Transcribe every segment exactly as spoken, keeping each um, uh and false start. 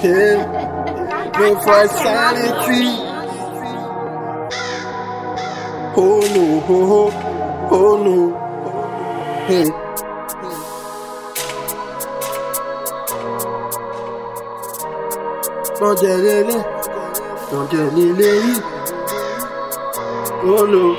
Hey, pray for sanity. Oh no, oh, oh, oh no. Hey. Don't get it, don't get it. Oh no.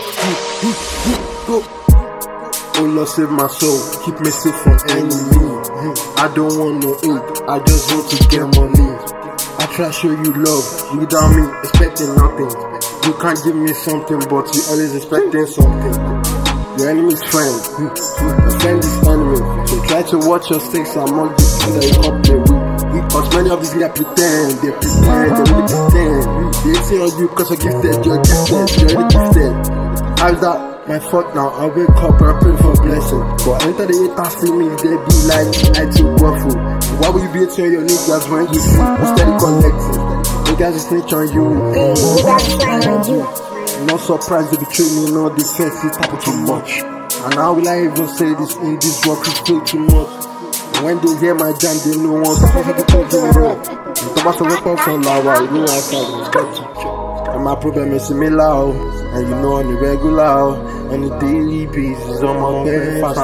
Go. Oh Lord, save my soul, keep me safe from enemy. I don't want no aid, I just want to get money. I try to show you love, without me expecting nothing. You can't give me something, but you always expecting something. Your enemy's friend, your friend is enemy. So try to watch your stakes among the people that you come play with. Because many of these guys pretend, they pretend, they really pretend. They say on you because you're gifted, you're gifted, you're already gifted. How's that? My fault now, I wake up and pray for blessing. But enter the haters see me, they be like, I too waffle. Why will you be hating your niggas when you see you steady collecting? Niggas is snitch on you, eh? Niggas is lying on you. Not surprised they betray me, no defense, it happen too much. And how will I even say this in this work, it's still too much. When they hear my jam, they know what's supposed to be called the road. The boss of weapons on lava, you know I can't. And my problem is similar, and you know on the regular, on the daily basis, on my bed, fast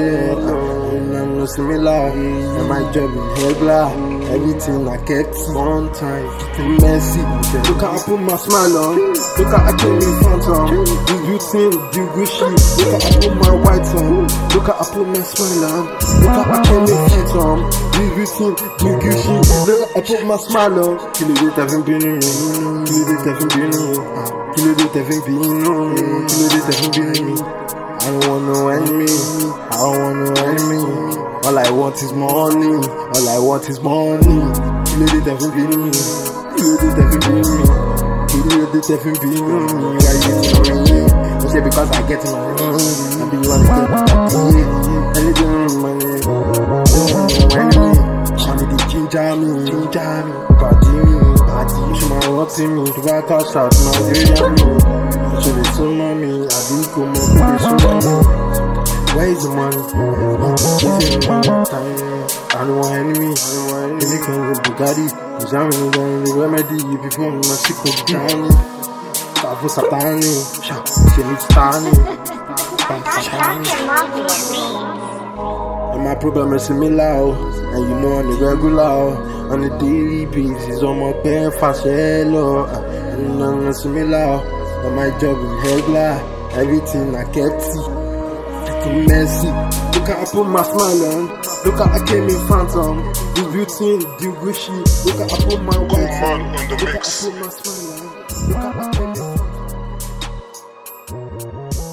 and I'm not similar, and my job is regular. Everything I kept on time, just messy. Look how I put my smile on, look how I came in front on. Do you think, do you shit? Look how I put my white on, look how I put my smile on. Look how I came in front on. Do you think, do you shit? Look how I put my smile on. Kill it, haven't been in, kill it, haven't been in, kill it, haven't been in, kill it, haven't been in. I don't want no enemy, I don't want no enemy. All I want is money, all I want is money. Kill it, devil be me, kill it, devil be me, kill it, devil be me. Why you getting me? You say because I get money, I be one to get anything money. Oh, enemy, money they ginger me, ginger me, party me, party. She might want to me, to back out, shout, Nigeria. She be so mommy, I do come up with so where is the money? I don't want enemy. I don't want enemy. Anything with Bugatti. Cause I'm in the remedy. You before my sick of Johnny. Tavu Satani. She needs Tani. And my problem is similar. And you know on the regular. On the daily basis. On my pen fast hello. And I'm similar. And my job is regular. Everything I kept. Messy. Look how I put my smile on. Look how I came in front on. The beauty, the wishy. Look how I put my white on. Look how I put my smile on. Look how I came in front on.